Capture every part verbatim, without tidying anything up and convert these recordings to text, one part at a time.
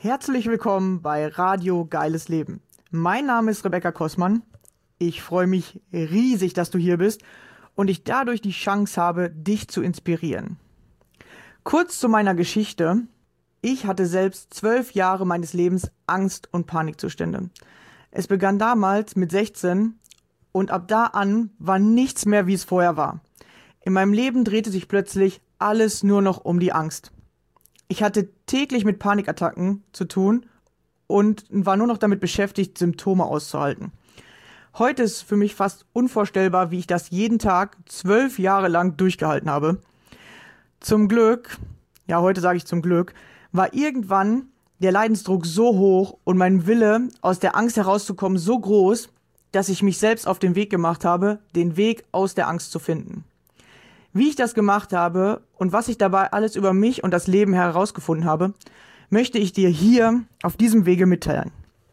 Herzlich willkommen bei Radio Geiles Leben. Mein Name ist Rebecca Kossmann. Ich freue mich riesig, dass du hier bist und ich dadurch die Chance habe, dich zu inspirieren. Kurz zu meiner Geschichte. Ich hatte selbst zwölf Jahre meines Lebens Angst- und Panikzustände. Es begann damals mit sechzehn und ab da an war nichts mehr, wie es vorher war. In meinem Leben drehte sich plötzlich alles nur noch um die Angst. Ich hatte täglich mit Panikattacken zu tun und war nur noch damit beschäftigt, Symptome auszuhalten. Heute ist für mich fast unvorstellbar, wie ich das jeden Tag zwölf Jahre lang durchgehalten habe. Zum Glück, ja heute sage ich zum Glück, war irgendwann der Leidensdruck so hoch und mein Wille, aus der Angst herauszukommen, so groß, dass ich mich selbst auf den Weg gemacht habe, den Weg aus der Angst zu finden. Wie ich das gemacht habe und was ich dabei alles über mich und das Leben herausgefunden habe, möchte ich dir hier auf diesem Wege mitteilen.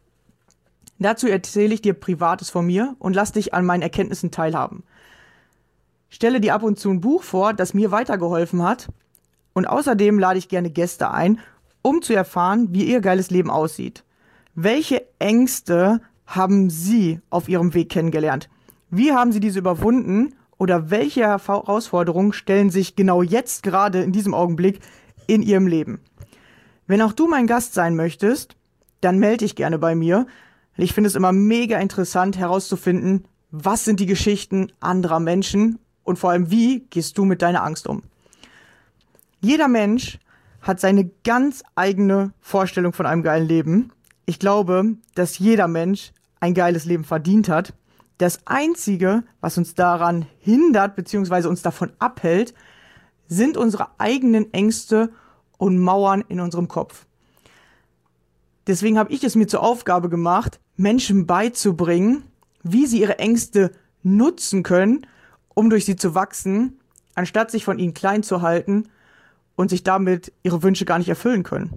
Dazu erzähle ich dir Privates von mir und lass dich an meinen Erkenntnissen teilhaben. Stelle dir ab und zu ein Buch vor, das mir weitergeholfen hat, und außerdem lade ich gerne Gäste ein, um zu erfahren, wie ihr geiles Leben aussieht. Welche Ängste haben Sie auf Ihrem Weg kennengelernt? Wie haben Sie diese überwunden? Oder welche Herausforderungen stellen sich genau jetzt gerade in diesem Augenblick in Ihrem Leben? Wenn auch du mein Gast sein möchtest, dann melde dich gerne bei mir. Ich finde es immer mega interessant herauszufinden, was sind die Geschichten anderer Menschen und vor allem, wie gehst du mit deiner Angst um? Jeder Mensch hat seine ganz eigene Vorstellung von einem geilen Leben. Ich glaube, dass jeder Mensch ein geiles Leben verdient hat. Das Einzige, was uns daran hindert bzw. uns davon abhält, sind unsere eigenen Ängste und Mauern in unserem Kopf. Deswegen habe ich es mir zur Aufgabe gemacht, Menschen beizubringen, wie sie ihre Ängste nutzen können, um durch sie zu wachsen, anstatt sich von ihnen klein zu halten und sich damit ihre Wünsche gar nicht erfüllen können.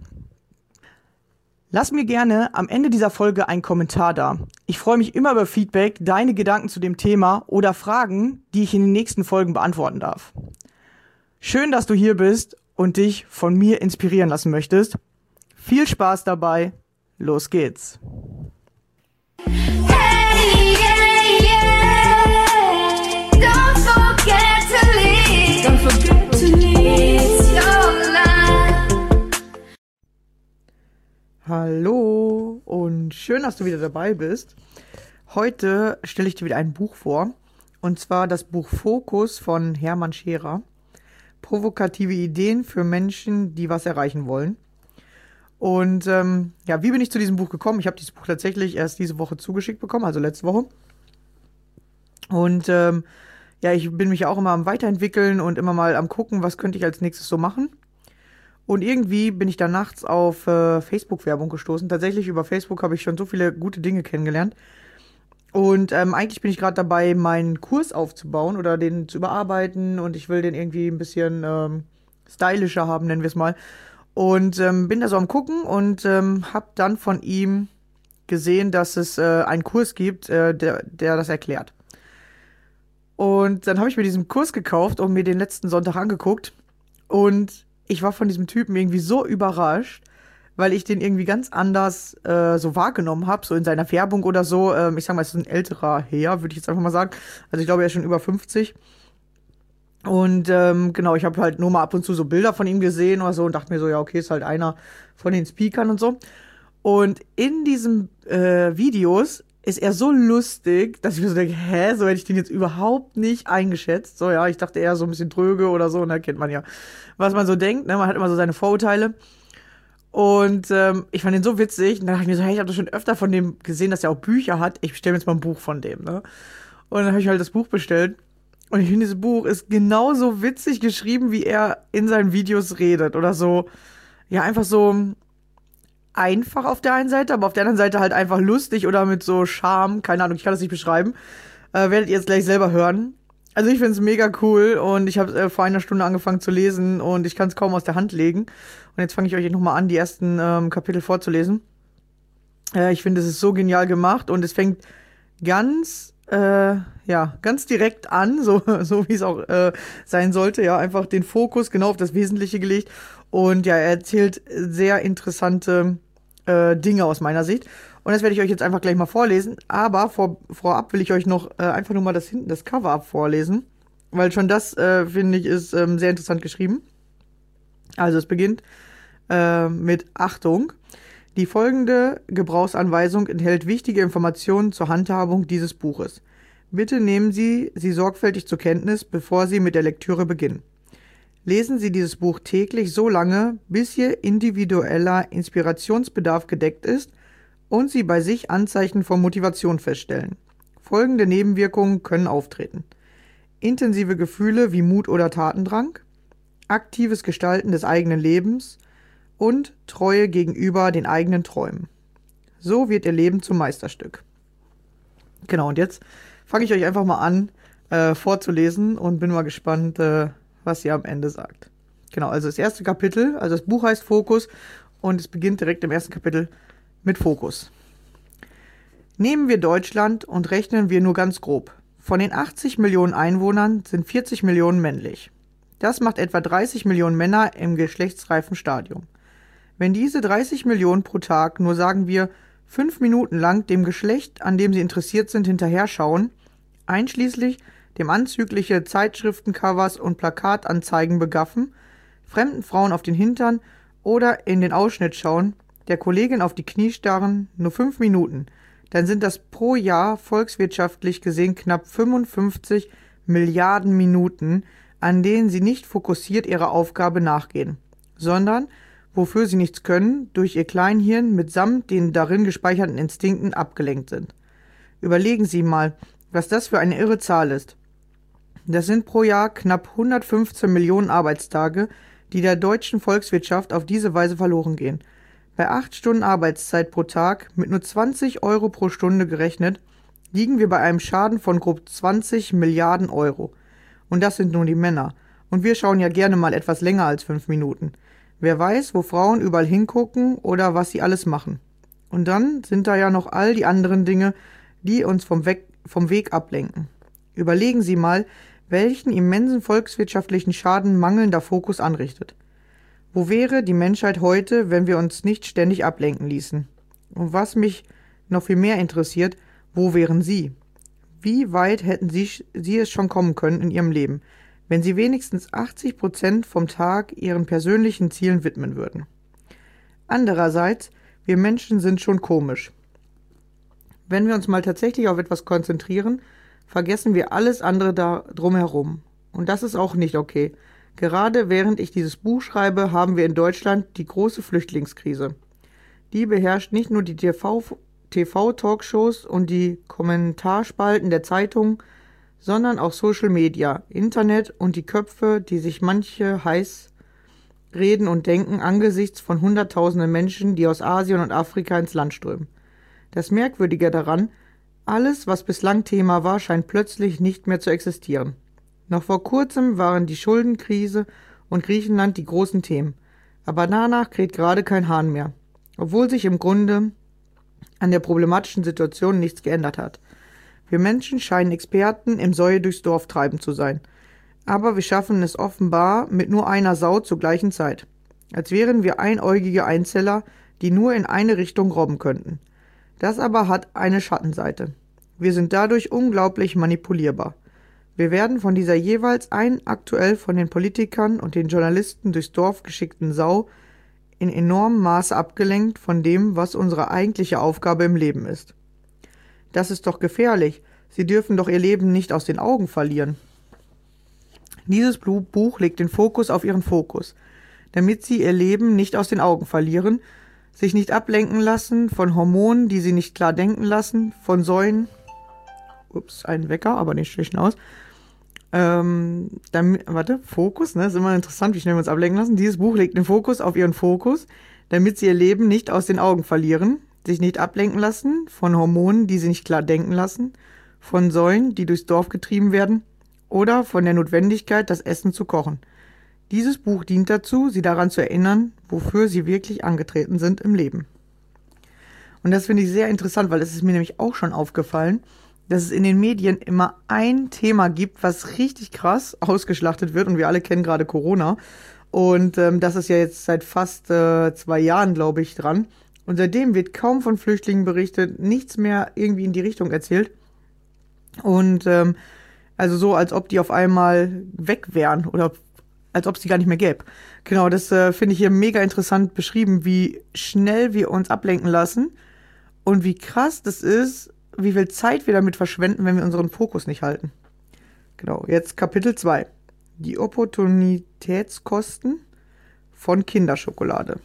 Lass mir gerne am Ende dieser Folge einen Kommentar da. Ich freue mich immer über Feedback, deine Gedanken zu dem Thema oder Fragen, die ich in den nächsten Folgen beantworten darf. Schön, dass du hier bist und dich von mir inspirieren lassen möchtest. Viel Spaß dabei. Los geht's. Hey, yeah, yeah. Don't forget to leave. Don't forget to leave your life. Hallo und schön, dass du wieder dabei bist. Heute stelle ich dir wieder ein Buch vor, und zwar das Buch Fokus von Hermann Scherer. Provokative Ideen für Menschen, die was erreichen wollen. Und ähm, ja, wie bin ich zu diesem Buch gekommen? Ich habe dieses Buch tatsächlich erst diese Woche zugeschickt bekommen, also letzte Woche. Und ähm, ja, ich bin mich auch immer am Weiterentwickeln und immer mal am gucken, was könnte ich als nächstes so machen. Und irgendwie bin ich da nachts auf äh, Facebook-Werbung gestoßen. Tatsächlich über Facebook habe ich schon so viele gute Dinge kennengelernt. Und ähm, eigentlich bin ich gerade dabei, meinen Kurs aufzubauen oder den zu überarbeiten. Und ich will den irgendwie ein bisschen ähm, stylischer haben, nennen wir es mal. Und ähm, bin da so am Gucken und ähm, habe dann von ihm gesehen, dass es äh, einen Kurs gibt, äh, der, der das erklärt. Und dann habe ich mir diesen Kurs gekauft und mir den letzten Sonntag angeguckt. Und ich war von diesem Typen irgendwie so überrascht, weil ich den irgendwie ganz anders äh, so wahrgenommen habe, so in seiner Werbung oder so. Ähm, ich sag mal, es ist ein älterer Herr, würde ich jetzt einfach mal sagen. Also ich glaube, er ist schon über fünfzig. Und ähm, genau, ich habe halt nur mal ab und zu so Bilder von ihm gesehen oder so und dachte mir so, ja, okay, ist halt einer von den Speakern und so. Und in diesen äh, Videos ist er so lustig, dass ich mir so denke, hä, so hätte ich den jetzt überhaupt nicht eingeschätzt. So, ja, ich dachte eher so ein bisschen dröge oder so, und da kennt man ja, was man so denkt, ne, man hat immer so seine Vorurteile. Und ähm, ich fand den so witzig, und dann dachte ich mir so, hey, ich habe doch schon öfter von dem gesehen, dass er auch Bücher hat, ich bestelle mir jetzt mal ein Buch von dem, ne. Und dann habe ich halt das Buch bestellt, und ich finde, dieses Buch ist genauso witzig geschrieben, wie er in seinen Videos redet, oder so, ja, einfach so einfach auf der einen Seite, aber auf der anderen Seite halt einfach lustig oder mit so Charme, keine Ahnung, ich kann das nicht beschreiben, äh, werdet ihr jetzt gleich selber hören. Also ich finde es mega cool und ich habe äh, vor einer Stunde angefangen zu lesen und ich kann es kaum aus der Hand legen. Und jetzt fange ich euch nochmal an, die ersten ähm, Kapitel vorzulesen. Äh, ich finde, es ist so genial gemacht und es fängt ganz, äh, ja, ganz direkt an, so, so wie es auch äh, sein sollte, ja, einfach den Fokus genau auf das Wesentliche gelegt. Und ja, er erzählt sehr interessante äh, Dinge aus meiner Sicht. Und das werde ich euch jetzt einfach gleich mal vorlesen. Aber vor, vorab will ich euch noch äh, einfach nur mal das hinten, das Cover ab vorlesen. Weil schon das, äh, finde ich, ist ähm, sehr interessant geschrieben. Also es beginnt äh, mit Achtung. Die folgende Gebrauchsanweisung enthält wichtige Informationen zur Handhabung dieses Buches. Bitte nehmen Sie sie sorgfältig zur Kenntnis, bevor Sie mit der Lektüre beginnen. Lesen Sie dieses Buch täglich so lange, bis Ihr individueller Inspirationsbedarf gedeckt ist und Sie bei sich Anzeichen von Motivation feststellen. Folgende Nebenwirkungen können auftreten: intensive Gefühle wie Mut oder Tatendrang, aktives Gestalten des eigenen Lebens und Treue gegenüber den eigenen Träumen. So wird Ihr Leben zum Meisterstück. Genau, und jetzt fange ich euch einfach mal an äh, vorzulesen und bin mal gespannt, äh, was sie am Ende sagt. Genau, also das erste Kapitel, also das Buch heißt Fokus und es beginnt direkt im ersten Kapitel mit Fokus. Nehmen wir Deutschland und rechnen wir nur ganz grob. Von den achtzig Millionen Einwohnern sind vierzig Millionen männlich. Das macht etwa dreißig Millionen Männer im geschlechtsreifen Stadium. Wenn diese dreißig Millionen pro Tag nur, sagen wir, fünf Minuten lang dem Geschlecht, an dem sie interessiert sind, hinterher schauen, einschließlich dem anzügliche Zeitschriftencovers und Plakatanzeigen begaffen, fremden Frauen auf den Hintern oder in den Ausschnitt schauen, der Kollegin auf die Knie starren, nur fünf Minuten, dann sind das pro Jahr volkswirtschaftlich gesehen knapp fünfundfünfzig Milliarden Minuten, an denen sie nicht fokussiert ihrer Aufgabe nachgehen, sondern, wofür sie nichts können, durch ihr Kleinhirn mitsamt den darin gespeicherten Instinkten abgelenkt sind. Überlegen Sie mal, was das für eine irre Zahl ist. Das sind pro Jahr knapp hundertfünfzehn Millionen Arbeitstage, die der deutschen Volkswirtschaft auf diese Weise verloren gehen. Bei acht Stunden Arbeitszeit pro Tag, mit nur zwanzig Euro pro Stunde gerechnet, liegen wir bei einem Schaden von grob zwanzig Milliarden Euro. Und das sind nun die Männer. Und wir schauen ja gerne mal etwas länger als fünf Minuten. Wer weiß, wo Frauen überall hingucken oder was sie alles machen. Und dann sind da ja noch all die anderen Dinge, die uns vom, Weg, vom Weg ablenken. Überlegen Sie mal, welchen immensen volkswirtschaftlichen Schaden mangelnder Fokus anrichtet. Wo wäre die Menschheit heute, wenn wir uns nicht ständig ablenken ließen? Und was mich noch viel mehr interessiert, wo wären Sie? Wie weit hätten Sie, Sie es schon kommen können in Ihrem Leben, wenn Sie wenigstens achtzig Prozent vom Tag Ihren persönlichen Zielen widmen würden? Andererseits, wir Menschen sind schon komisch. Wenn wir uns mal tatsächlich auf etwas konzentrieren, vergessen wir alles andere da drumherum. Und das ist auch nicht okay. Gerade während ich dieses Buch schreibe, haben wir in Deutschland die große Flüchtlingskrise. Die beherrscht nicht nur die T V-Talkshows und die Kommentarspalten der Zeitungen, sondern auch Social Media, Internet und die Köpfe, die sich manche heiß reden und denken angesichts von hunderttausenden Menschen, die aus Asien und Afrika ins Land strömen. Das Merkwürdige daran: alles, was bislang Thema war, scheint plötzlich nicht mehr zu existieren. Noch vor kurzem waren die Schuldenkrise und Griechenland die großen Themen, aber danach kräht gerade kein Hahn mehr, obwohl sich im Grunde an der problematischen Situation nichts geändert hat. Wir Menschen scheinen Experten im Säue durchs Dorf treiben zu sein, aber wir schaffen es offenbar mit nur einer Sau zur gleichen Zeit, als wären wir einäugige Einzeller, die nur in eine Richtung robben könnten. Das aber hat eine Schattenseite. Wir sind dadurch unglaublich manipulierbar. Wir werden von dieser jeweils ein aktuell von den Politikern und den Journalisten durchs Dorf geschickten Sau in enormem Maße abgelenkt von dem, was unsere eigentliche Aufgabe im Leben ist. Das ist doch gefährlich. Sie dürfen doch ihr Leben nicht aus den Augen verlieren. Dieses Buch legt den Fokus auf ihren Fokus, damit sie ihr Leben nicht aus den Augen verlieren, sich nicht ablenken lassen von Hormonen, die sie nicht klar denken lassen, von Säulen, ups, ein Wecker, aber nicht schlecht aus, ähm, damit, warte, Fokus, ne, ist immer interessant, wie schnell wir uns ablenken lassen. Dieses Buch legt den Fokus auf ihren Fokus, damit sie ihr Leben nicht aus den Augen verlieren, sich nicht ablenken lassen von Hormonen, die sie nicht klar denken lassen, von Säulen, die durchs Dorf getrieben werden, oder von der Notwendigkeit, das Essen zu kochen. Dieses Buch dient dazu, sie daran zu erinnern, wofür sie wirklich angetreten sind im Leben. Und das finde ich sehr interessant, weil es ist mir nämlich auch schon aufgefallen, dass es in den Medien immer ein Thema gibt, was richtig krass ausgeschlachtet wird. Und wir alle kennen gerade Corona. Und ähm, das ist ja jetzt seit fast äh, zwei Jahren, glaube ich, dran. Und seitdem wird kaum von Flüchtlingen berichtet, nichts mehr irgendwie in die Richtung erzählt. Und ähm, also so, als ob die auf einmal weg wären oder als ob es die gar nicht mehr gäbe. Genau, das äh, finde ich hier mega interessant beschrieben, wie schnell wir uns ablenken lassen und wie krass das ist, wie viel Zeit wir damit verschwenden, wenn wir unseren Fokus nicht halten. Genau, jetzt Kapitel zwei. Die Opportunitätskosten von Kinderschokolade.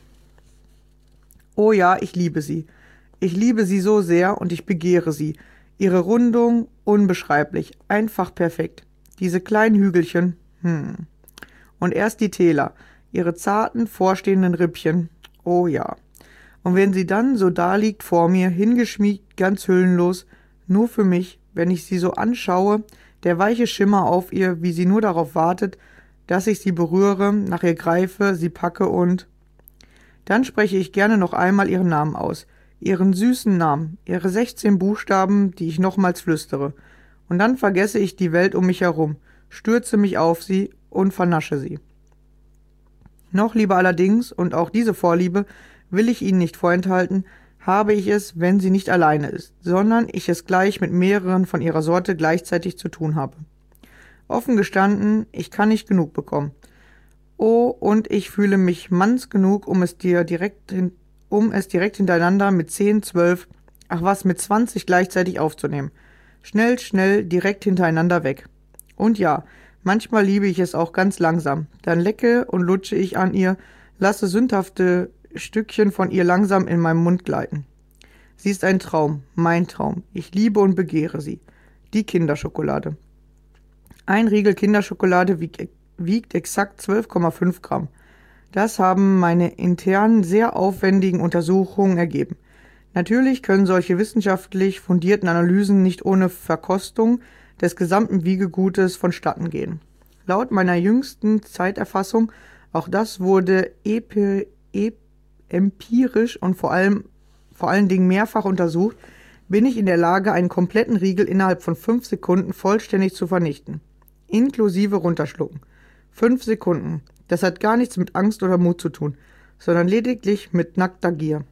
Oh ja, ich liebe sie. Ich liebe sie so sehr und ich begehre sie. Ihre Rundung, unbeschreiblich, einfach perfekt. Diese kleinen Hügelchen, hm. Und erst die Täler, ihre zarten, vorstehenden Rippchen, oh ja. Und wenn sie dann so da liegt vor mir, hingeschmiegt, ganz hüllenlos, nur für mich, wenn ich sie so anschaue, der weiche Schimmer auf ihr, wie sie nur darauf wartet, dass ich sie berühre, nach ihr greife, sie packe und... Dann spreche ich gerne noch einmal ihren Namen aus, ihren süßen Namen, ihre sechzehn Buchstaben, die ich nochmals flüstere. Und dann vergesse ich die Welt um mich herum, stürze mich auf sie und vernasche sie. Noch lieber allerdings, und auch diese Vorliebe will ich Ihnen nicht vorenthalten, habe ich es, wenn sie nicht alleine ist, sondern ich es gleich mit mehreren von ihrer Sorte gleichzeitig zu tun habe. Offen gestanden, ich kann nicht genug bekommen. Oh, und ich fühle mich manns genug, um es dir direkt hin, um es direkt hintereinander mit zehn, zwölf, ach was, mit zwanzig gleichzeitig aufzunehmen. Schnell, schnell, direkt hintereinander weg. Und ja, manchmal liebe ich es auch ganz langsam. Dann lecke und lutsche ich an ihr, lasse sündhafte Stückchen von ihr langsam in meinem Mund gleiten. Sie ist ein Traum, mein Traum. Ich liebe und begehre sie. Die Kinderschokolade. Ein Riegel Kinderschokolade wiegt, wiegt exakt zwölf Komma fünf Gramm. Das haben meine internen, sehr aufwendigen Untersuchungen ergeben. Natürlich können solche wissenschaftlich fundierten Analysen nicht ohne Verkostung des gesamten Wiegegutes vonstatten gehen. Laut meiner jüngsten Zeiterfassung, auch das wurde epi, ep, empirisch und vor allem vor allen Dingen mehrfach untersucht, bin ich in der Lage, einen kompletten Riegel innerhalb von fünf Sekunden vollständig zu vernichten. Inklusive runterschlucken. Fünf Sekunden. Das hat gar nichts mit Angst oder Mut zu tun, sondern lediglich mit nackter Gier.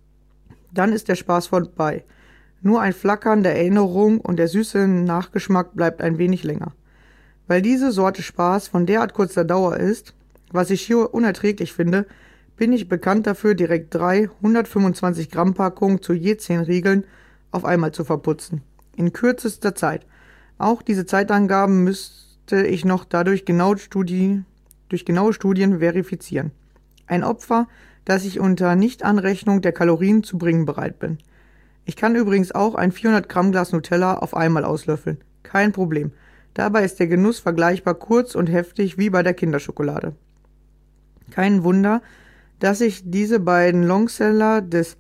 Dann ist der Spaß vorbei. Nur ein Flackern der Erinnerung und der süße Nachgeschmack bleibt ein wenig länger. Weil diese Sorte Spaß von derart kurzer Dauer ist, was ich hier unerträglich finde, bin ich bekannt dafür, direkt drei hundertfünfundzwanzig Gramm Packungen zu je zehn Riegeln auf einmal zu verputzen. In kürzester Zeit. Auch diese Zeitangaben müsste ich noch dadurch genau Studie, durch genaue Studien verifizieren. Ein Opfer, das ich unter Nichtanrechnung der Kalorien zu bringen bereit bin. Ich kann übrigens auch ein vierhundert Gramm Glas Nutella auf einmal auslöffeln. Kein Problem. Dabei ist der Genuss vergleichbar kurz und heftig wie bei der Kinderschokolade. Kein Wunder, dass sich diese beiden Longseller des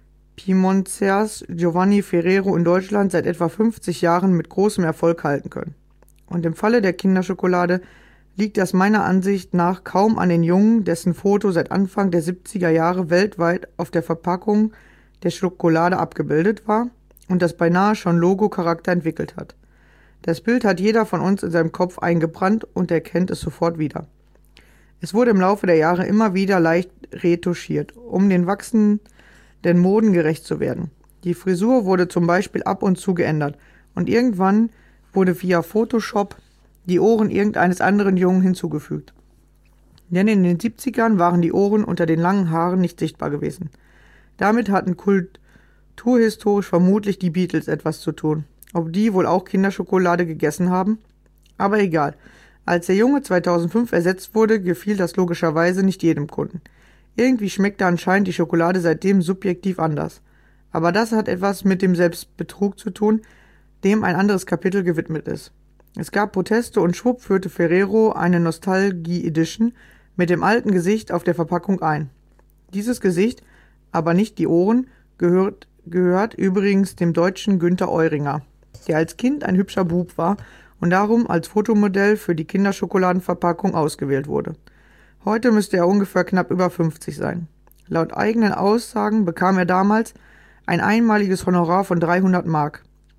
Piemonters Giovanni Ferrero in Deutschland seit etwa fünfzig Jahren mit großem Erfolg halten können. Und im Falle der Kinderschokolade liegt das meiner Ansicht nach kaum an den Jungen, dessen Foto seit Anfang der siebziger Jahre weltweit auf der Verpackung der Schokolade abgebildet war und das beinahe schon Logo-Charakter entwickelt hat. Das Bild hat jeder von uns in seinem Kopf eingebrannt und erkennt es sofort wieder. Es wurde im Laufe der Jahre immer wieder leicht retuschiert, um den wachsenden Moden gerecht zu werden. Die Frisur wurde zum Beispiel ab und zu geändert und irgendwann wurde via Photoshop die Ohren irgendeines anderen Jungen hinzugefügt. Denn in den siebzigern waren die Ohren unter den langen Haaren nicht sichtbar gewesen. Damit hatten kulturhistorisch vermutlich die Beatles etwas zu tun. Ob die wohl auch Kinderschokolade gegessen haben? Aber egal. Als der Junge zweitausendfünf ersetzt wurde, gefiel das logischerweise nicht jedem Kunden. Irgendwie schmeckte anscheinend die Schokolade seitdem subjektiv anders. Aber das hat etwas mit dem Selbstbetrug zu tun, dem ein anderes Kapitel gewidmet ist. Es gab Proteste und schwupp führte Ferrero eine Nostalgie-Edition mit dem alten Gesicht auf der Verpackung ein. Dieses Gesicht, aber nicht die Ohren, gehört, gehört übrigens dem deutschen Günther Euringer, der als Kind ein hübscher Bub war und darum als Fotomodell für die Kinderschokoladenverpackung ausgewählt wurde. Heute müsste er ungefähr knapp über fünfzig sein. Laut eigenen Aussagen bekam er damals ein einmaliges Honorar von dreihundert Mark.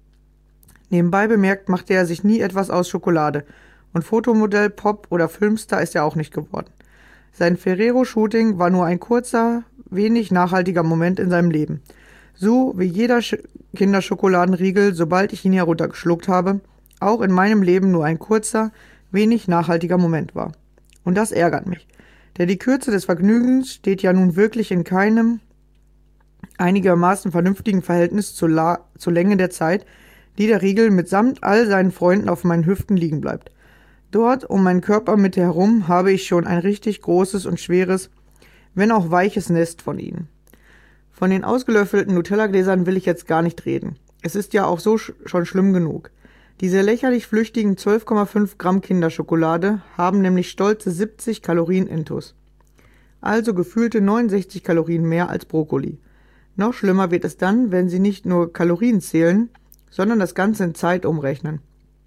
Nebenbei bemerkt machte er sich nie etwas aus Schokolade und Fotomodell, Pop oder Filmstar ist er auch nicht geworden. Sein Ferrero-Shooting war nur ein kurzer wenig nachhaltiger Moment in seinem Leben. So wie jeder Sch- Kinderschokoladenriegel, sobald ich ihn heruntergeschluckt habe, auch in meinem Leben nur ein kurzer, wenig nachhaltiger Moment war. Und das ärgert mich. Denn die Kürze des Vergnügens steht ja nun wirklich in keinem einigermaßen vernünftigen Verhältnis zur, La- zur Länge der Zeit, die der Riegel mitsamt all seinen Freunden auf meinen Hüften liegen bleibt. Dort um meinen Körpermitte herum habe ich schon ein richtig großes und schweres, wenn auch weiches Nest von ihnen. Von den ausgelöffelten Nutella-Gläsern will ich jetzt gar nicht reden. Es ist ja auch so sch- schon schlimm genug. Diese lächerlich flüchtigen zwölf Komma fünf Gramm Kinderschokolade haben nämlich stolze siebzig Kalorien intus. Also gefühlte neunundsechzig Kalorien mehr als Brokkoli. Noch schlimmer wird es dann, wenn Sie nicht nur Kalorien zählen, sondern das Ganze in Zeit umrechnen.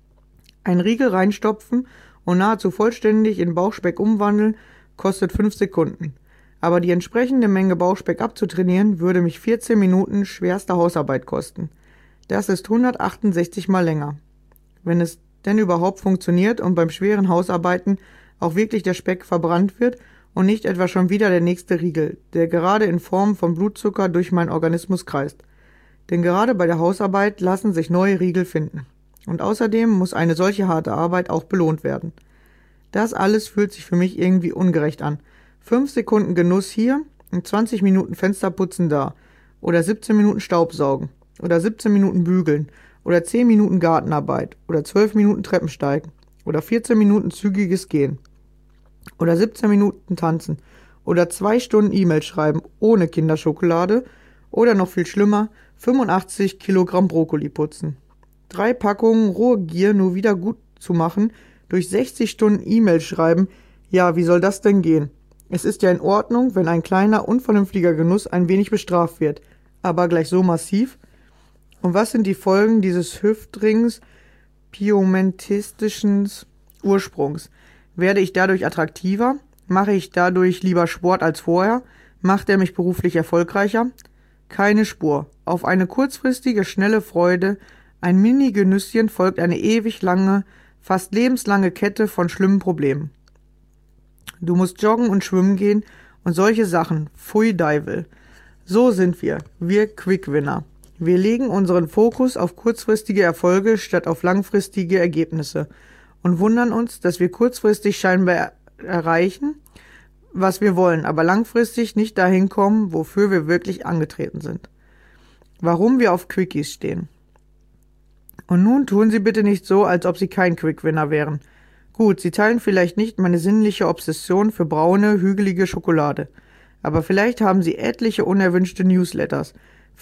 Ein Riegel reinstopfen und nahezu vollständig in Bauchspeck umwandeln kostet fünf Sekunden. Aber die entsprechende Menge Bauchspeck abzutrainieren, würde mich vierzehn Minuten schwerster Hausarbeit kosten. Das ist hundertachtundsechzig mal länger. Wenn es denn überhaupt funktioniert und beim schweren Hausarbeiten auch wirklich der Speck verbrannt wird und nicht etwa schon wieder der nächste Riegel, der gerade in Form von Blutzucker durch meinen Organismus kreist. Denn gerade bei der Hausarbeit lassen sich neue Riegel finden. Und außerdem muss eine solche harte Arbeit auch belohnt werden. Das alles fühlt sich für mich irgendwie ungerecht an. Fünf Sekunden Genuss hier und zwanzig Minuten Fensterputzen da. Oder siebzehn Minuten Staubsaugen. Oder siebzehn Minuten Bügeln. Oder zehn Minuten Gartenarbeit. Oder zwölf Minuten Treppensteigen. Oder vierzehn Minuten zügiges Gehen. Oder siebzehn Minuten Tanzen. Oder zwei Stunden E-Mail schreiben ohne Kinderschokolade. Oder noch viel schlimmer, fünfundachtzig Kilogramm Brokkoli putzen. Drei Packungen rohe Gier nur wieder gut zu machen, durch sechzig Stunden E-Mail schreiben, ja, wie soll das denn gehen? Es ist ja in Ordnung, wenn ein kleiner, unvernünftiger Genuss ein wenig bestraft wird, aber gleich so massiv? Und was sind die Folgen dieses Hüftrings piemontesischen Ursprungs? Werde ich dadurch attraktiver? Mache ich dadurch lieber Sport als vorher? Macht er mich beruflich erfolgreicher? Keine Spur. Auf eine kurzfristige, schnelle Freude, ein Mini-Genüsschen folgt eine ewig lange, fast lebenslange Kette von schlimmen Problemen. Du musst joggen und schwimmen gehen und solche Sachen. Pfui Deivel. So sind wir, wir Quick-Winner. Wir legen unseren Fokus auf kurzfristige Erfolge statt auf langfristige Ergebnisse und wundern uns, dass wir kurzfristig scheinbar er- erreichen, was wir wollen, aber langfristig nicht dahin kommen, wofür wir wirklich angetreten sind. Warum wir auf Quickies stehen. Und nun tun Sie bitte nicht so, als ob Sie kein Quick-Winner wären. Gut, Sie teilen vielleicht nicht meine sinnliche Obsession für braune, hügelige Schokolade. Aber vielleicht haben Sie etliche unerwünschte Newsletters,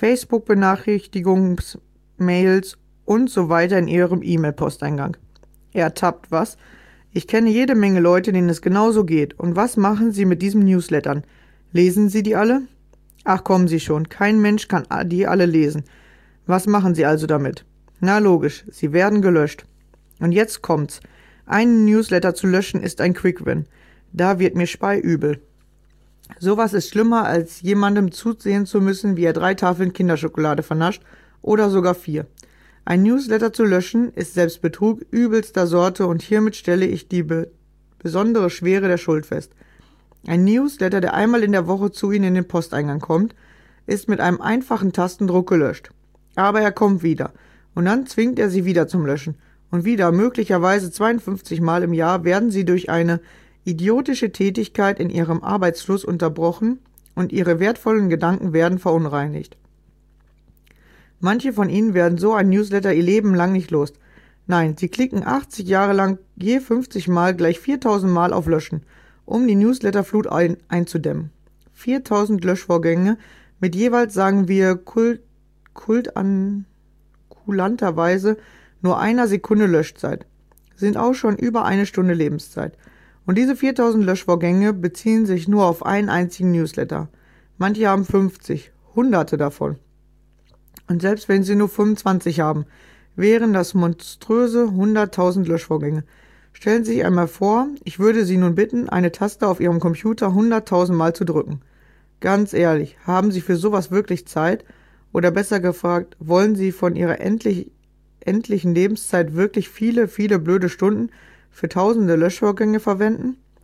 Facebook-Benachrichtigungsmails und so weiter in Ihrem E-Mail-Posteingang. Ertappt, was? Ich kenne jede Menge Leute, denen es genauso geht. Und was machen Sie mit diesen Newslettern? Lesen Sie die alle? Ach, kommen Sie schon. Kein Mensch kann die alle lesen. Was machen Sie also damit? Na logisch, sie werden gelöscht. Und jetzt kommt's. Einen Newsletter zu löschen ist ein Quick-Win. Da wird mir speiübel. Sowas ist schlimmer, als jemandem zusehen zu müssen, wie er drei Tafeln Kinderschokolade vernascht oder sogar vier. Ein Newsletter zu löschen ist Selbstbetrug übelster Sorte und hiermit stelle ich die be- besondere Schwere der Schuld fest. Ein Newsletter, der einmal in der Woche zu Ihnen in den Posteingang kommt, ist mit einem einfachen Tastendruck gelöscht. Aber er kommt wieder. Und dann zwingt er Sie wieder zum Löschen. Und wieder, möglicherweise zweiundfünfzig Mal im Jahr, werden Sie durch eine idiotische Tätigkeit in Ihrem Arbeitsfluss unterbrochen und Ihre wertvollen Gedanken werden verunreinigt. Manche von Ihnen werden so ein Newsletter ihr Leben lang nicht los. Nein, Sie klicken achtzig Jahre lang je fünfzig Mal gleich viertausend Mal auf Löschen, um die Newsletterflut ein, einzudämmen. viertausend Löschvorgänge mit jeweils, sagen wir, Kult, Kult an kulanterweise nur einer Sekunde Löschzeit, sind auch schon über eine Stunde Lebenszeit. Und diese viertausend Löschvorgänge beziehen sich nur auf einen einzigen Newsletter. Manche haben fünfzig, hunderte davon. Und selbst wenn sie nur fünfundzwanzig haben, wären das monströse hunderttausend Löschvorgänge. Stellen Sie sich einmal vor, ich würde Sie nun bitten, eine Taste auf Ihrem Computer hunderttausend Mal zu drücken. Ganz ehrlich, haben Sie für sowas wirklich Zeit? Oder besser gefragt, wollen Sie von Ihrer endlich, endlichen Lebenszeit wirklich viele, viele blöde Stunden für tausende Löschvorgänge verwenden?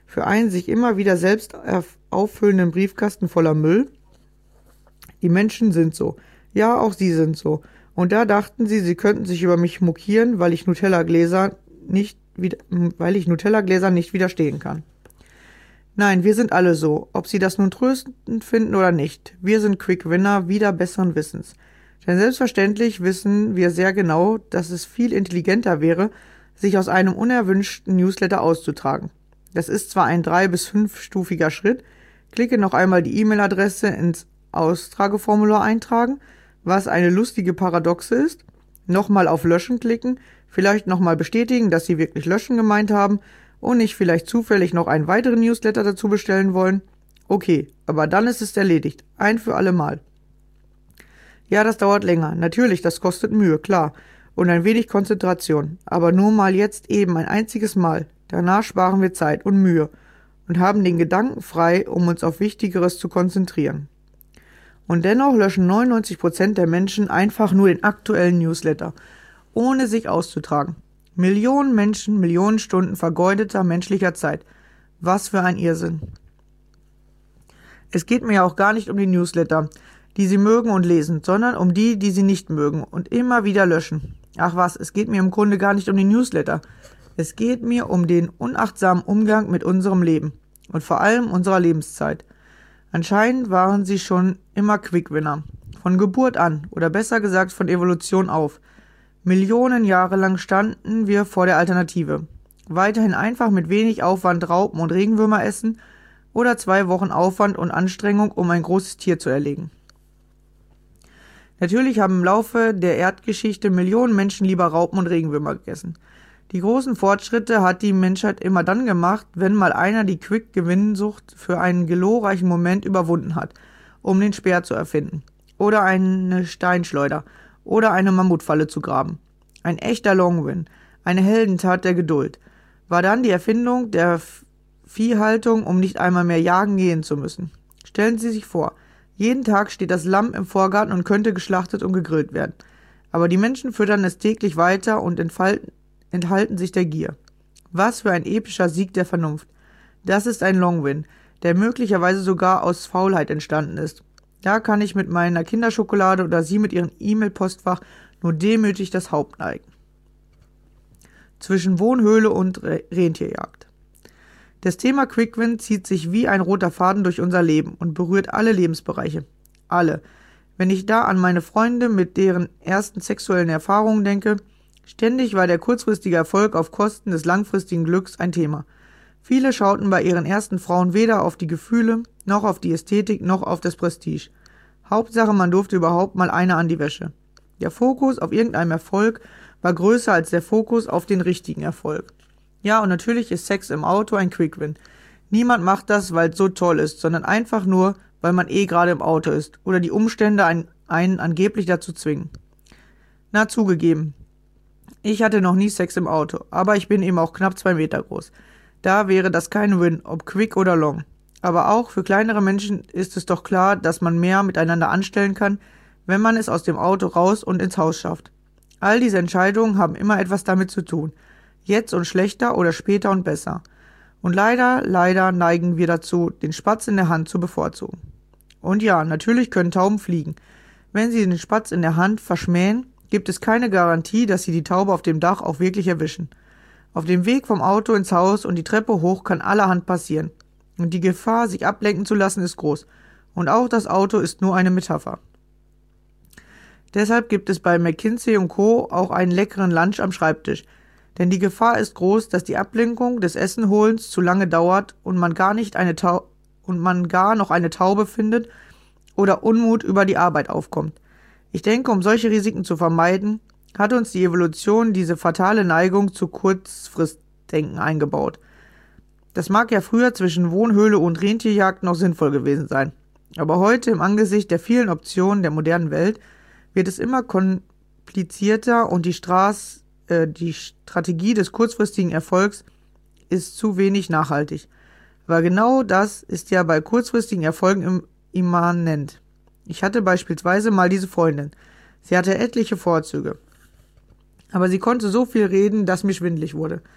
Für einen sich immer wieder selbst auffüllenden Briefkasten voller Müll? Die Menschen sind so. Ja, auch sie sind so. Und da dachten sie, sie könnten sich über mich mokieren, weil ich Nutella-Gläser nicht, weil ich Nutella-Gläser nicht widerstehen kann. Nein, wir sind alle so, ob sie das nun tröstend finden oder nicht. Wir sind Quick Winner wider besseren Wissens. Denn selbstverständlich wissen wir sehr genau, dass es viel intelligenter wäre, sich aus einem unerwünschten Newsletter auszutragen. Das ist zwar ein drei- bis fünfstufiger Schritt, klicke noch einmal die E-Mail-Adresse ins Austrageformular eintragen, was eine lustige Paradoxe ist, nochmal auf Löschen klicken, vielleicht nochmal bestätigen, dass Sie wirklich Löschen gemeint haben und nicht vielleicht zufällig noch einen weiteren Newsletter dazu bestellen wollen. Okay, aber dann ist es erledigt, ein für alle Mal. Ja, das dauert länger, natürlich, das kostet Mühe, klar, und ein wenig Konzentration, aber nur mal jetzt eben ein einziges Mal. Danach sparen wir Zeit und Mühe und haben den Gedanken frei, um uns auf Wichtigeres zu konzentrieren. Und dennoch löschen neunundneunzig Prozent der Menschen einfach nur den aktuellen Newsletter, ohne sich auszutragen. Millionen Menschen, Millionen Stunden vergeudeter menschlicher Zeit. Was für ein Irrsinn. Es geht mir ja auch gar nicht um die Newsletter, die Sie mögen und lesen, sondern um die, die Sie nicht mögen und immer wieder löschen. Ach was, es geht mir im Grunde gar nicht um die Newsletter. Es geht mir um den unachtsamen Umgang mit unserem Leben und vor allem unserer Lebenszeit. Anscheinend waren sie schon immer Quick-Winner. Von Geburt an, oder besser gesagt von Evolution auf. Millionen Jahre lang standen wir vor der Alternative. Weiterhin einfach mit wenig Aufwand Raupen und Regenwürmer essen oder zwei Wochen Aufwand und Anstrengung, um ein großes Tier zu erlegen. Natürlich haben im Laufe der Erdgeschichte Millionen Menschen lieber Raupen und Regenwürmer gegessen. Die großen Fortschritte hat die Menschheit immer dann gemacht, wenn mal einer die Quick-Gewinnsucht für einen glorreichen Moment überwunden hat, um den Speer zu erfinden, oder eine Steinschleuder, oder eine Mammutfalle zu graben. Ein echter Long-Win, eine Heldentat der Geduld, war dann die Erfindung der Viehhaltung, um nicht einmal mehr jagen gehen zu müssen. Stellen Sie sich vor, jeden Tag steht das Lamm im Vorgarten und könnte geschlachtet und gegrillt werden. Aber die Menschen füttern es täglich weiter und entfalten enthalten sich der Gier. Was für ein epischer Sieg der Vernunft. Das ist ein Long-Win, der möglicherweise sogar aus Faulheit entstanden ist. Da kann ich mit meiner Kinderschokolade oder Sie mit Ihrem E-Mail-Postfach nur demütig das Haupt neigen. Zwischen Wohnhöhle und Re- Rentierjagd. Das Thema Quick-Win zieht sich wie ein roter Faden durch unser Leben und berührt alle Lebensbereiche. Alle. Wenn ich da an meine Freunde mit deren ersten sexuellen Erfahrungen denke, ständig war der kurzfristige Erfolg auf Kosten des langfristigen Glücks ein Thema. Viele schauten bei ihren ersten Frauen weder auf die Gefühle, noch auf die Ästhetik, noch auf das Prestige. Hauptsache, man durfte überhaupt mal eine an die Wäsche. Der Fokus auf irgendeinem Erfolg war größer als der Fokus auf den richtigen Erfolg. Ja, und natürlich ist Sex im Auto ein Quick-Win. Niemand macht das, weil es so toll ist, sondern einfach nur, weil man eh gerade im Auto ist oder die Umstände einen, einen angeblich dazu zwingen. Na, zugegeben. Ich hatte noch nie Sex im Auto, aber ich bin eben auch knapp zwei Meter groß. Da wäre das kein Win, ob quick oder long. Aber auch für kleinere Menschen ist es doch klar, dass man mehr miteinander anstellen kann, wenn man es aus dem Auto raus und ins Haus schafft. All diese Entscheidungen haben immer etwas damit zu tun. Jetzt und schlechter oder später und besser. Und leider, leider neigen wir dazu, den Spatz in der Hand zu bevorzugen. Und ja, natürlich können Tauben fliegen. Wenn sie den Spatz in der Hand verschmähen, gibt es keine Garantie, dass sie die Taube auf dem Dach auch wirklich erwischen. Auf dem Weg vom Auto ins Haus und die Treppe hoch kann allerhand passieren. Und die Gefahr, sich ablenken zu lassen, ist groß. Und auch das Auto ist nur eine Metapher. Deshalb gibt es bei McKinsey und Co. auch einen leckeren Lunch am Schreibtisch. Denn die Gefahr ist groß, dass die Ablenkung des Essenholens zu lange dauert und man gar nicht eine Tau- und man gar noch eine Taube findet oder Unmut über die Arbeit aufkommt. Ich denke, um solche Risiken zu vermeiden, hat uns die Evolution diese fatale Neigung zu Kurzfristdenken eingebaut. Das mag ja früher zwischen Wohnhöhle und Rentierjagd noch sinnvoll gewesen sein. Aber heute, im Angesicht der vielen Optionen der modernen Welt, wird es immer komplizierter und die, Straß, äh, die Strategie des kurzfristigen Erfolgs ist zu wenig nachhaltig. Aber genau das ist ja bei kurzfristigen Erfolgen im immanent. Ich hatte beispielsweise mal diese Freundin. Sie hatte etliche Vorzüge. Aber sie konnte so viel reden, dass mir schwindelig wurde.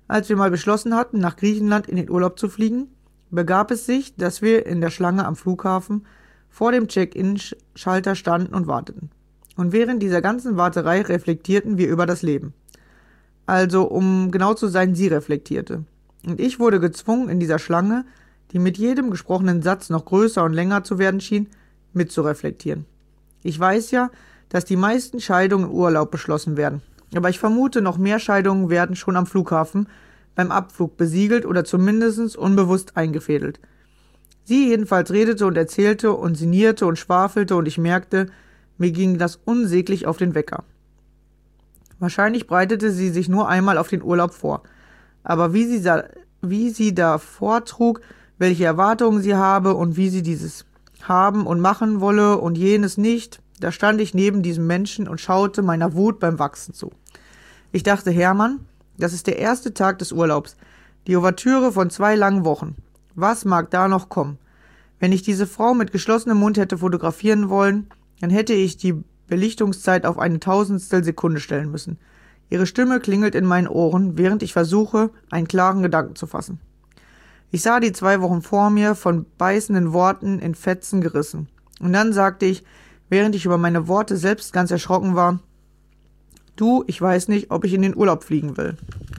Als wir mal beschlossen hatten, nach Griechenland in den Urlaub zu fliegen, begab es sich, dass wir in der Schlange am Flughafen vor dem Check-in-Schalter standen und warteten. Und während dieser ganzen Warterei reflektierten wir über das Leben. Also, um genau zu sein, sie reflektierte. Und ich wurde gezwungen, in dieser Schlange, die mit jedem gesprochenen Satz noch größer und länger zu werden schien, mitzureflektieren. Ich weiß ja, dass die meisten Scheidungen im Urlaub beschlossen werden. Aber ich vermute, noch mehr Scheidungen werden schon am Flughafen beim Abflug besiegelt oder zumindest unbewusst eingefädelt. Sie jedenfalls redete und erzählte und sinnierte und schwafelte und ich merkte, mir ging das unsäglich auf den Wecker. Wahrscheinlich bereitete sie sich nur einmal auf den Urlaub vor. Aber wie sie, da, wie sie da vortrug, welche Erwartungen sie habe und wie sie dieses haben und machen wolle und jenes nicht, da stand ich neben diesem Menschen und schaute meiner Wut beim Wachsen zu. Ich dachte, Hermann, das ist der erste Tag des Urlaubs, die Ouvertüre von zwei langen Wochen. Was mag da noch kommen? Wenn ich diese Frau mit geschlossenem Mund hätte fotografieren wollen, dann hätte ich die Belichtungszeit auf eine Tausendstel Sekunde stellen müssen. Ihre Stimme klingelt in meinen Ohren, während ich versuche, einen klaren Gedanken zu fassen. Ich sah die zwei Wochen vor mir von beißenden Worten in Fetzen gerissen. Und dann sagte ich, während ich über meine Worte selbst ganz erschrocken war, du, ich weiß nicht, ob ich in den Urlaub fliegen will.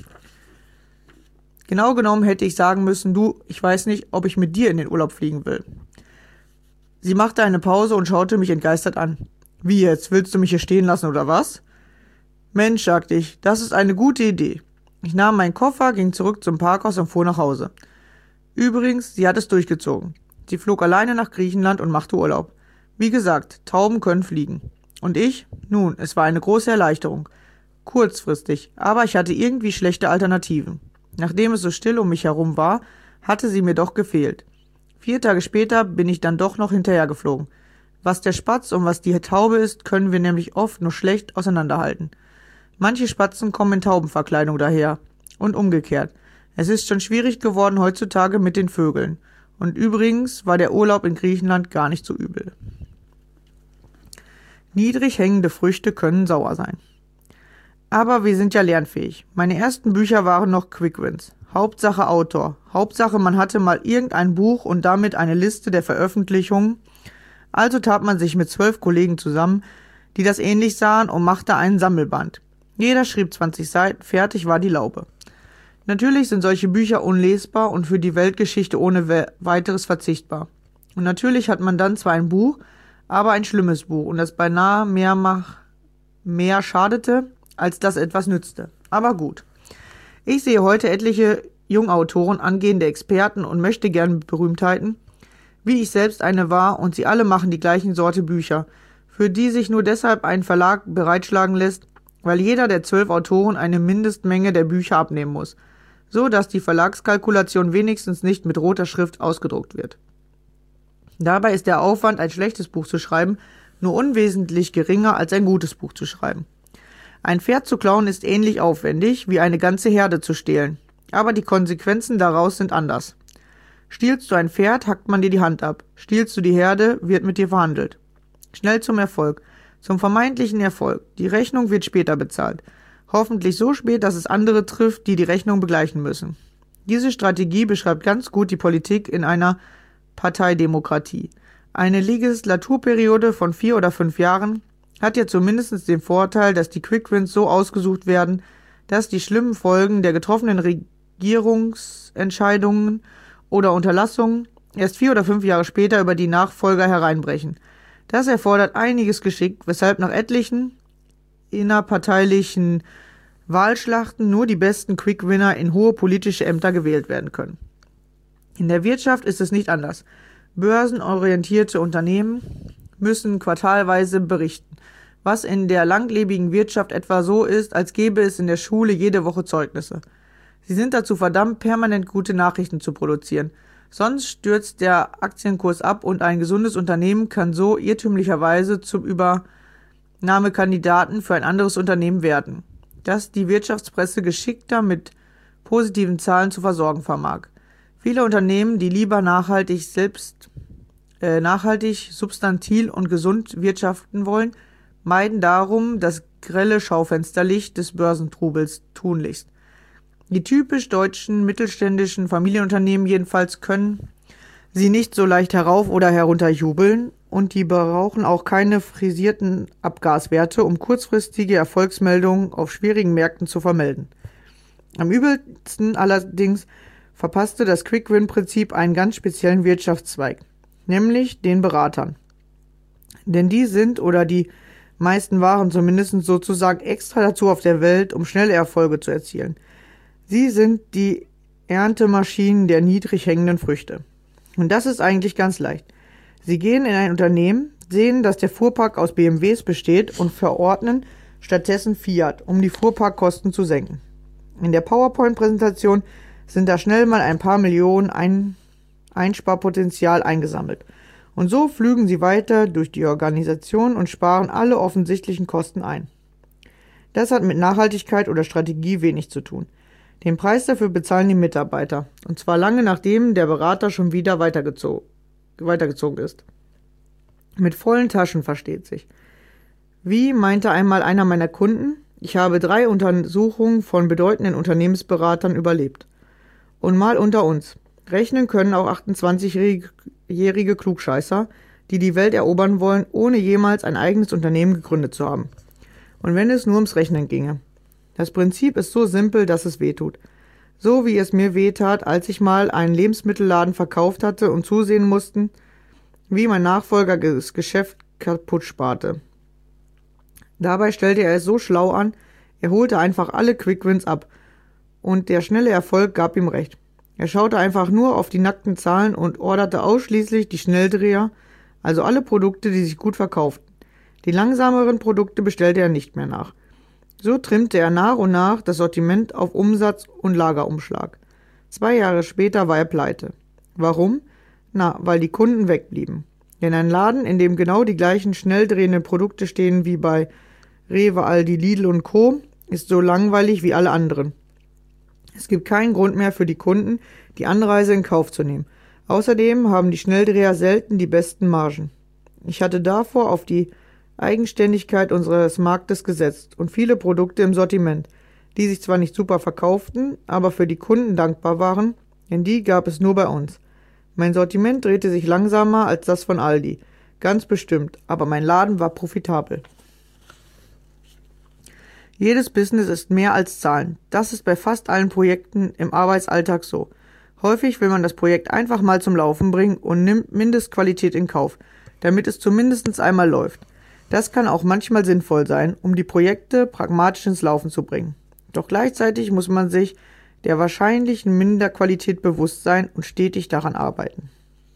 Genau genommen hätte ich sagen müssen, du, ich weiß nicht, ob ich mit dir in den Urlaub fliegen will. Sie machte eine Pause und schaute mich entgeistert an. Wie jetzt, willst du mich hier stehen lassen oder was? Mensch, sagte ich, das ist eine gute Idee. Ich nahm meinen Koffer, ging zurück zum Parkhaus und fuhr nach Hause. Übrigens, sie hat es durchgezogen. Sie flog alleine nach Griechenland und machte Urlaub. Wie gesagt, Tauben können fliegen. Und ich? Nun, es war eine große Erleichterung. Kurzfristig, aber ich hatte irgendwie schlechte Alternativen. Nachdem es so still um mich herum war, hatte sie mir doch gefehlt. Vier Tage später bin ich dann doch noch hinterhergeflogen. Was der Spatz und was die Taube ist, können wir nämlich oft nur schlecht auseinanderhalten. Manche Spatzen kommen in Taubenverkleidung daher. Und umgekehrt. Es ist schon schwierig geworden heutzutage mit den Vögeln. Und übrigens war der Urlaub in Griechenland gar nicht so übel. Niedrig hängende Früchte können sauer sein. Aber wir sind ja lernfähig. Meine ersten Bücher waren noch Quickwins. Hauptsache Autor. Hauptsache man hatte mal irgendein Buch und damit eine Liste der Veröffentlichungen. Also tat man sich mit zwölf Kollegen zusammen, die das ähnlich sahen und machte einen Sammelband. Jeder schrieb zwanzig Seiten, fertig war die Laube. Natürlich sind solche Bücher unlesbar und für die Weltgeschichte ohne we- weiteres verzichtbar. Und natürlich hat man dann zwar ein Buch, aber ein schlimmes Buch und das beinahe mehr, mach, mehr schadete, als das etwas nützte. Aber gut. Ich sehe heute etliche Jungautoren, angehende Experten und möchte gern Berühmtheiten, wie ich selbst eine war, und sie alle machen die gleichen Sorte Bücher, für die sich nur deshalb ein Verlag bereitschlagen lässt, weil jeder der zwölf Autoren eine Mindestmenge der Bücher abnehmen muss, so dass die Verlagskalkulation wenigstens nicht mit roter Schrift ausgedruckt wird. Dabei ist der Aufwand, ein schlechtes Buch zu schreiben, nur unwesentlich geringer als ein gutes Buch zu schreiben. Ein Pferd zu klauen ist ähnlich aufwendig, wie eine ganze Herde zu stehlen, aber die Konsequenzen daraus sind anders. Stiehlst du ein Pferd, hackt man dir die Hand ab. Stiehlst du die Herde, wird mit dir verhandelt. Schnell zum Erfolg, zum vermeintlichen Erfolg. Die Rechnung wird später bezahlt. Hoffentlich so spät, dass es andere trifft, die die Rechnung begleichen müssen. Diese Strategie beschreibt ganz gut die Politik in einer Parteidemokratie. Eine Legislaturperiode von vier oder fünf Jahren hat ja zumindest den Vorteil, dass die Quickwins so ausgesucht werden, dass die schlimmen Folgen der getroffenen Regierungsentscheidungen oder Unterlassungen erst vier oder fünf Jahre später über die Nachfolger hereinbrechen. Das erfordert einiges Geschick, weshalb nach etlichen innerparteilichen Wahlschlachten nur die besten Quickwinner in hohe politische Ämter gewählt werden können. In der Wirtschaft ist es nicht anders. Börsenorientierte Unternehmen müssen quartalweise berichten, was in der langlebigen Wirtschaft etwa so ist, als gäbe es in der Schule jede Woche Zeugnisse. Sie sind dazu verdammt, permanent gute Nachrichten zu produzieren. Sonst stürzt der Aktienkurs ab und ein gesundes Unternehmen kann so irrtümlicherweise zum Übernahmekandidaten für ein anderes Unternehmen werden, das die Wirtschaftspresse geschickter mit positiven Zahlen zu versorgen vermag. Viele Unternehmen, die lieber nachhaltig selbst, äh, nachhaltig, substantil und gesund wirtschaften wollen, meiden darum das grelle Schaufensterlicht des Börsentrubels tunlichst. Die typisch deutschen mittelständischen Familienunternehmen jedenfalls können sie nicht so leicht herauf oder herunter jubeln und die brauchen auch keine frisierten Abgaswerte, um kurzfristige Erfolgsmeldungen auf schwierigen Märkten zu vermelden. Am übelsten allerdings verpasste das Quick-Win-Prinzip einen ganz speziellen Wirtschaftszweig, nämlich den Beratern. Denn die sind oder die meisten waren zumindest sozusagen extra dazu auf der Welt, um schnelle Erfolge zu erzielen. Sie sind die Erntemaschinen der niedrig hängenden Früchte. Und das ist eigentlich ganz leicht. Sie gehen in ein Unternehmen, sehen, dass der Fuhrpark aus B M Ws besteht und verordnen stattdessen Fiat, um die Fuhrparkkosten zu senken. In der PowerPoint-Präsentation sind da schnell mal ein paar Millionen ein Einsparpotenzial eingesammelt. Und so flügen sie weiter durch die Organisation und sparen alle offensichtlichen Kosten ein. Das hat mit Nachhaltigkeit oder Strategie wenig zu tun. Den Preis dafür bezahlen die Mitarbeiter, und zwar lange nachdem der Berater schon wieder weitergezo- weitergezogen ist. Mit vollen Taschen, versteht sich. Wie meinte einmal einer meiner Kunden, ich habe drei Untersuchungen von bedeutenden Unternehmensberatern überlebt. Und mal unter uns. Rechnen können auch achtundzwanzigjährige Klugscheißer, die die Welt erobern wollen, ohne jemals ein eigenes Unternehmen gegründet zu haben. Und wenn es nur ums Rechnen ginge. Das Prinzip ist so simpel, dass es wehtut. So wie es mir wehtat, als ich mal einen Lebensmittelladen verkauft hatte und zusehen musste, wie mein Nachfolger das Geschäft kaputt sparte. Dabei stellte er es so schlau an, er holte einfach alle Quickwins ab. Und der schnelle Erfolg gab ihm recht. Er schaute einfach nur auf die nackten Zahlen und orderte ausschließlich die Schnelldreher, also alle Produkte, die sich gut verkauften. Die langsameren Produkte bestellte er nicht mehr nach. So trimmte er nach und nach das Sortiment auf Umsatz und Lagerumschlag. Zwei Jahre später war er pleite. Warum? Na, weil die Kunden wegblieben. Denn ein Laden, in dem genau die gleichen schnell drehenden Produkte stehen wie bei Rewe, Aldi, Lidl und Co., ist so langweilig wie alle anderen. Es gibt keinen Grund mehr für die Kunden, die Anreise in Kauf zu nehmen. Außerdem haben die Schnelldreher selten die besten Margen. Ich hatte davor auf die Eigenständigkeit unseres Marktes gesetzt und viele Produkte im Sortiment, die sich zwar nicht super verkauften, aber für die Kunden dankbar waren, denn die gab es nur bei uns. Mein Sortiment drehte sich langsamer als das von Aldi, ganz bestimmt, aber mein Laden war profitabel. Jedes Business ist mehr als Zahlen. Das ist bei fast allen Projekten im Arbeitsalltag so. Häufig will man das Projekt einfach mal zum Laufen bringen und nimmt Mindestqualität in Kauf, damit es zumindest einmal läuft. Das kann auch manchmal sinnvoll sein, um die Projekte pragmatisch ins Laufen zu bringen. Doch gleichzeitig muss man sich der wahrscheinlichen Minderqualität bewusst sein und stetig daran arbeiten.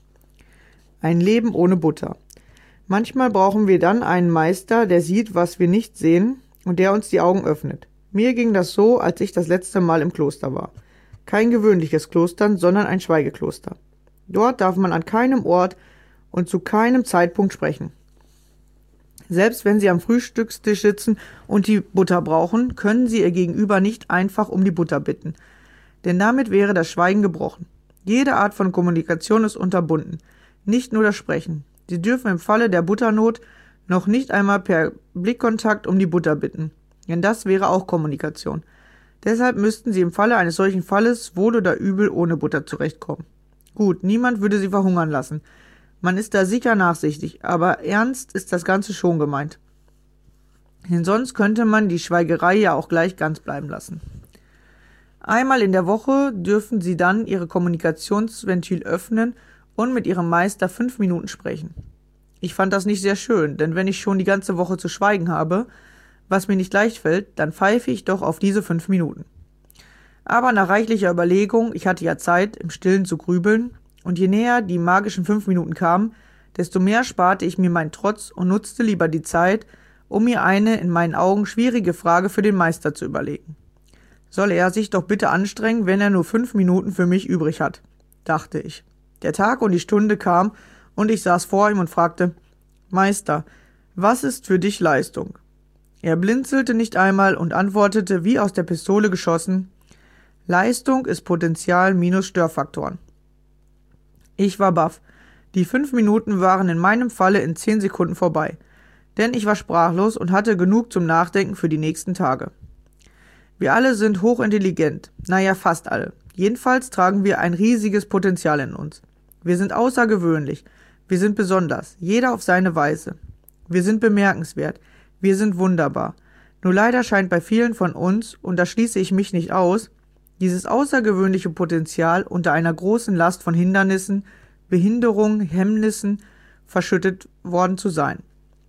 Ein Leben ohne Butter. Manchmal brauchen wir dann einen Meister, der sieht, was wir nicht sehen und der uns die Augen öffnet. Mir ging das so, als ich das letzte Mal im Kloster war. Kein gewöhnliches Kloster, sondern ein Schweigekloster. Dort darf man an keinem Ort und zu keinem Zeitpunkt sprechen. Selbst wenn Sie am Frühstückstisch sitzen und die Butter brauchen, können Sie Ihr Gegenüber nicht einfach um die Butter bitten. Denn damit wäre das Schweigen gebrochen. Jede Art von Kommunikation ist unterbunden, nicht nur das Sprechen. Sie dürfen im Falle der Butternot noch nicht einmal per Blickkontakt um die Butter bitten, denn das wäre auch Kommunikation. Deshalb müssten Sie im Falle eines solchen Falles wohl oder übel ohne Butter zurechtkommen. Gut, niemand würde Sie verhungern lassen. Man ist da sicher nachsichtig, aber ernst ist das Ganze schon gemeint. Denn sonst könnte man die Schweigerei ja auch gleich ganz bleiben lassen. Einmal in der Woche dürfen Sie dann Ihre Kommunikationsventil öffnen und mit Ihrem Meister fünf Minuten sprechen. Ich fand das nicht sehr schön, denn wenn ich schon die ganze Woche zu schweigen habe, was mir nicht leicht fällt, dann pfeife ich doch auf diese fünf Minuten. Aber nach reichlicher Überlegung, ich hatte ja Zeit, im Stillen zu grübeln, und je näher die magischen fünf Minuten kamen, desto mehr sparte ich mir meinen Trotz und nutzte lieber die Zeit, um mir eine in meinen Augen schwierige Frage für den Meister zu überlegen. Soll er sich doch bitte anstrengen, wenn er nur fünf Minuten für mich übrig hat, dachte ich. Der Tag und die Stunde kam, und ich saß vor ihm und fragte, »Meister, was ist für dich Leistung?« Er blinzelte nicht einmal und antwortete wie aus der Pistole geschossen, »Leistung ist Potenzial minus Störfaktoren.« Ich war baff. Die fünf Minuten waren in meinem Falle in zehn Sekunden vorbei, denn ich war sprachlos und hatte genug zum Nachdenken für die nächsten Tage. Wir alle sind hochintelligent. Naja, fast alle. Jedenfalls tragen wir ein riesiges Potenzial in uns. Wir sind außergewöhnlich. Wir sind besonders. Jeder auf seine Weise. Wir sind bemerkenswert. Wir sind wunderbar. Nur leider scheint bei vielen von uns, und da schließe ich mich nicht aus, dieses außergewöhnliche Potenzial unter einer großen Last von Hindernissen, Behinderungen, Hemmnissen verschüttet worden zu sein.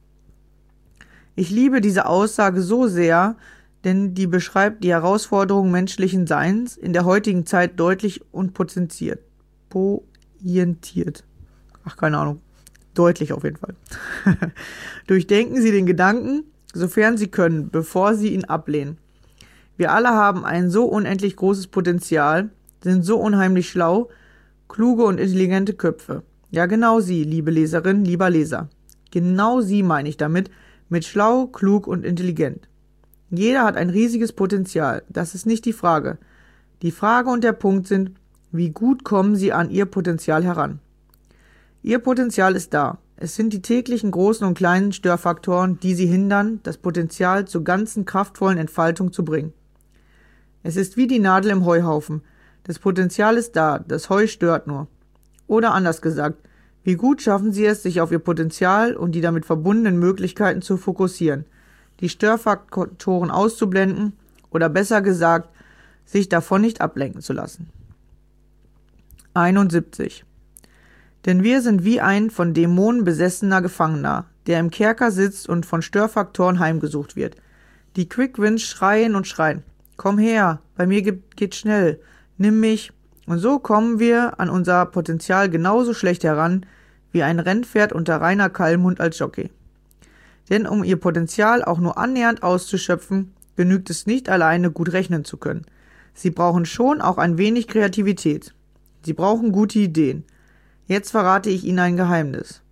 Ich liebe diese Aussage so sehr, denn die beschreibt die Herausforderungen menschlichen Seins in der heutigen Zeit deutlich und potenziert. Pointiert. Ach, keine Ahnung. Deutlich auf jeden Fall. Durchdenken Sie den Gedanken, sofern Sie können, bevor Sie ihn ablehnen. Wir alle haben ein so unendlich großes Potenzial, sind so unheimlich schlau, kluge und intelligente Köpfe. Ja, genau Sie, liebe Leserin, lieber Leser. Genau Sie meine ich damit, mit schlau, klug und intelligent. Jeder hat ein riesiges Potenzial, das ist nicht die Frage. Die Frage und der Punkt sind, wie gut kommen Sie an Ihr Potenzial heran? Ihr Potenzial ist da. Es sind die täglichen großen und kleinen Störfaktoren, die Sie hindern, das Potenzial zur ganzen kraftvollen Entfaltung zu bringen. Es ist wie die Nadel im Heuhaufen. Das Potenzial ist da, das Heu stört nur. Oder anders gesagt, wie gut schaffen Sie es, sich auf Ihr Potenzial und die damit verbundenen Möglichkeiten zu fokussieren, die Störfaktoren auszublenden oder besser gesagt, sich davon nicht ablenken zu lassen. einundsiebzig. Denn wir sind wie ein von Dämonen besessener Gefangener, der im Kerker sitzt und von Störfaktoren heimgesucht wird. Die Quickwins schreien und schreien. Komm her, bei mir geht schnell, nimm mich. Und so kommen wir an unser Potenzial genauso schlecht heran, wie ein Rennpferd unter reiner Kalmhund als Jockey. Denn um ihr Potenzial auch nur annähernd auszuschöpfen, genügt es nicht alleine, gut rechnen zu können. Sie brauchen schon auch ein wenig Kreativität. Sie brauchen gute Ideen. Jetzt verrate ich Ihnen ein Geheimnis.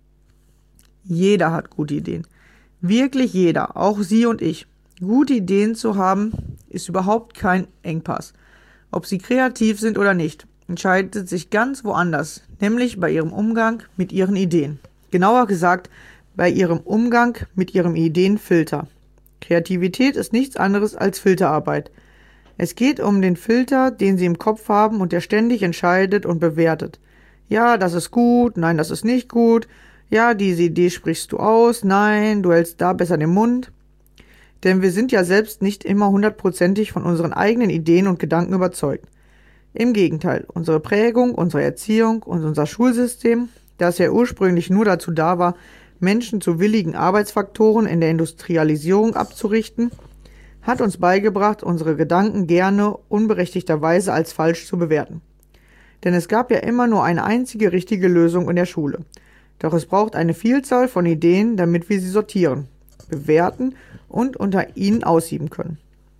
Jeder hat gute Ideen. Wirklich jeder, auch Sie und ich. Gute Ideen zu haben, ist überhaupt kein Engpass. Ob Sie kreativ sind oder nicht, entscheidet sich ganz woanders, nämlich bei Ihrem Umgang mit Ihren Ideen. Genauer gesagt, bei Ihrem Umgang mit Ihrem Ideenfilter. Kreativität ist nichts anderes als Filterarbeit. Es geht um den Filter, den Sie im Kopf haben und der ständig entscheidet und bewertet. Ja, das ist gut, nein, das ist nicht gut. Ja, diese Idee sprichst du aus, nein, du hältst da besser den Mund. Denn wir sind ja selbst nicht immer hundertprozentig von unseren eigenen Ideen und Gedanken überzeugt. Im Gegenteil, unsere Prägung, unsere Erziehung und unser Schulsystem, das ja ursprünglich nur dazu da war, Menschen zu willigen Arbeitsfaktoren in der Industrialisierung abzurichten, hat uns beigebracht, unsere Gedanken gerne unberechtigterweise als falsch zu bewerten. Denn es gab ja immer nur eine einzige richtige Lösung in der Schule. Doch es braucht eine Vielzahl von Ideen, damit wir sie sortieren, bewerten und unter ihnen aussieben können.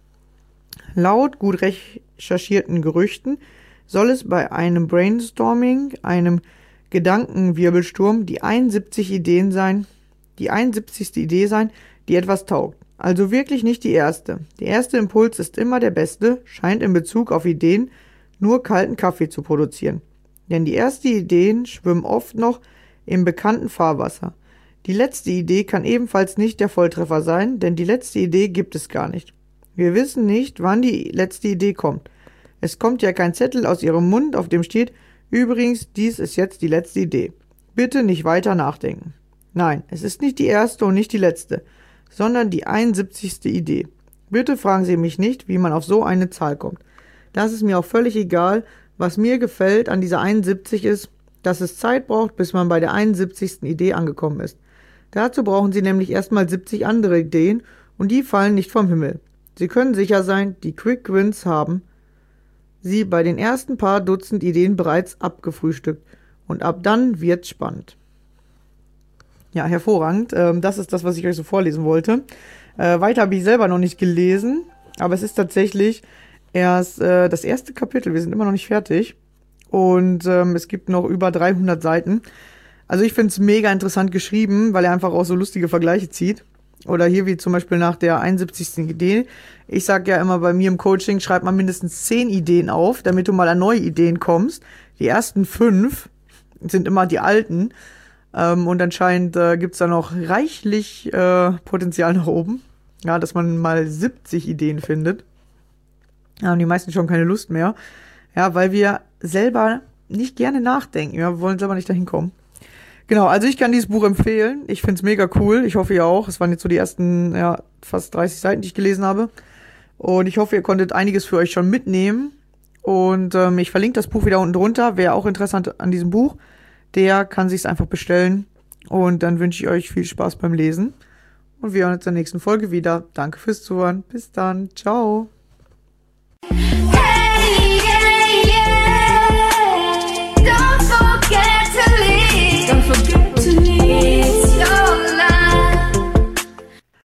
Laut gut recherchierten Gerüchten soll es bei einem Brainstorming, einem Gedankenwirbelsturm, die einundsiebzig Ideen sein, die einundsiebzigste Idee sein, die etwas taugt. Also wirklich nicht die erste. Der erste Impuls ist immer der beste, scheint in Bezug auf Ideen nur kalten Kaffee zu produzieren. Denn die ersten Ideen schwimmen oft noch im bekannten Fahrwasser. Die letzte Idee kann ebenfalls nicht der Volltreffer sein, denn die letzte Idee gibt es gar nicht. Wir wissen nicht, wann die letzte Idee kommt. Es kommt ja kein Zettel aus Ihrem Mund, auf dem steht, übrigens, dies ist jetzt die letzte Idee. Bitte nicht weiter nachdenken. Nein, es ist nicht die erste und nicht die letzte, sondern die einundsiebzigste Idee. Bitte fragen Sie mich nicht, wie man auf so eine Zahl kommt. Das ist mir auch völlig egal. Was mir gefällt an dieser einundsiebzig ist, dass es Zeit braucht, bis man bei der einundsiebzigsten Idee angekommen ist. Dazu brauchen Sie nämlich erstmal siebzig andere Ideen und die fallen nicht vom Himmel. Sie können sicher sein, die Quick Wins haben Sie bei den ersten paar Dutzend Ideen bereits abgefrühstückt und ab dann wird's spannend. Ja, hervorragend. Ähm, das ist das, was ich euch so vorlesen wollte. Äh, weiter habe ich selber noch nicht gelesen, aber es ist tatsächlich erst äh, das erste Kapitel. Wir sind immer noch nicht fertig und ähm, es gibt noch über dreihundert Seiten. Also ich finde es mega interessant geschrieben, weil er einfach auch so lustige Vergleiche zieht. Oder hier wie zum Beispiel nach der einundsiebzigsten Idee. Ich sage ja immer, bei mir im Coaching schreibt man mindestens zehn Ideen auf, damit du mal an neue Ideen kommst. Die ersten fünf sind immer die alten. Ähm, und anscheinend äh, gibt's da noch reichlich äh, Potenzial nach oben. Ja, dass man mal siebzig Ideen findet. Da haben die meisten schon keine Lust mehr. Ja, weil wir selber nicht gerne nachdenken. Ja, wir wollen selber nicht dahin kommen. Genau, also ich kann dieses Buch empfehlen. Ich find's mega cool. Ich hoffe, ihr auch. Es waren jetzt so die ersten, ja, fast dreißig Seiten, die ich gelesen habe. Und ich hoffe, ihr konntet einiges für euch schon mitnehmen. Und ähm, ich verlinke das Buch wieder unten drunter. Wer auch interessant an diesem Buch, der kann sich's einfach bestellen. Und dann wünsche ich euch viel Spaß beim Lesen. Und wir hören uns in der nächsten Folge wieder. Danke fürs Zuhören. Bis dann. Ciao.